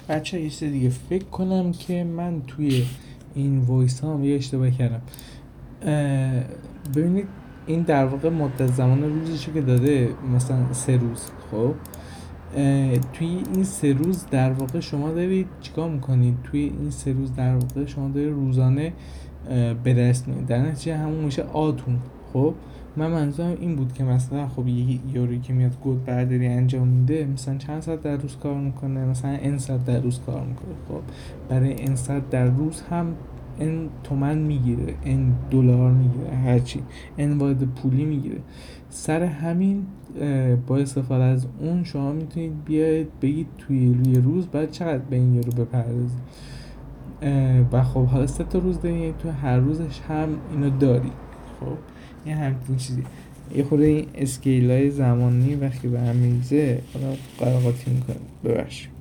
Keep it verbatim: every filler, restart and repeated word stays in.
بچه یه چیز دیگه فکر کنم که من توی این وایس هم یه اشتباه کردم. اه، ببینید این در واقع مدت زمان روزشو که داده مثلا سه روز. خب اه، توی این سه روز در واقع شما دارید چیکار میکنید؟ توی این سه روز در واقع شما دارید روزانه اه، به دست میارید، در نتیجه همون میشه آتون. خب من منظورم این بود که مثلا خب یه یوری که میاد کد برداری انجام میده، مثلا چند ساعت در روز کار میکنه؟ مثلا این ساعت در روز کار میکنه. خب برای این ساعت در روز هم این تومن میگیره، این دلار میگیره، هرچی این واحد پولی میگیره. سر همین اه، با استفاده از اون شما میتونید بیاید بگید توی روی روز باید چقدر به این یورو بپردازید. اه، و خب حالا سه تا روز داری، یعنی تو هر روزش هم اینو داری. خب این همچین چیزی. یه خورده این اسکیل های زمانی وقتی به هم میریزه حالا قراقاتی میکنه. ببخشید.